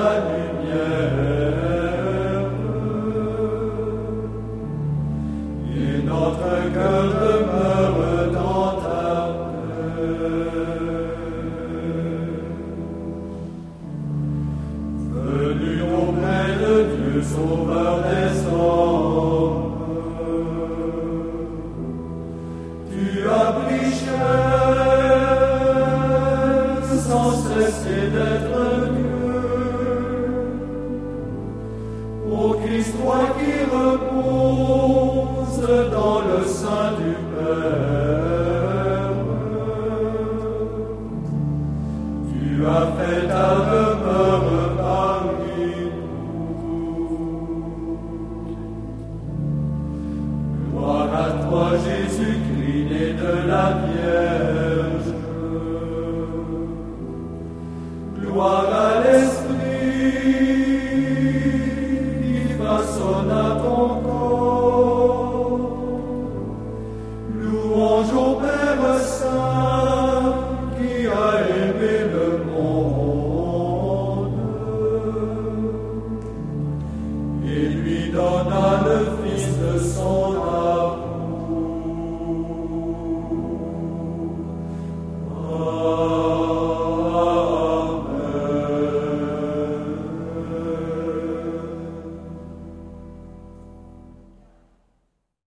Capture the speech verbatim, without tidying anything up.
la lumière, et notre cœur demeure dans ta paix. Venu auprès de Dieu, Sauveur des hommes, tu as pris chair sans cesser d'être Dieu. Ô Christ, toi qui reposes dans le sein du Père, tu as fait ta demeure parmi nous. Gloire à toi, Jésus-Christ, né de la Vierge. Gloire à l'Esprit qui façonna ton corps. Louange au Père Saint qui a aimé le monde et lui donna le Fils de son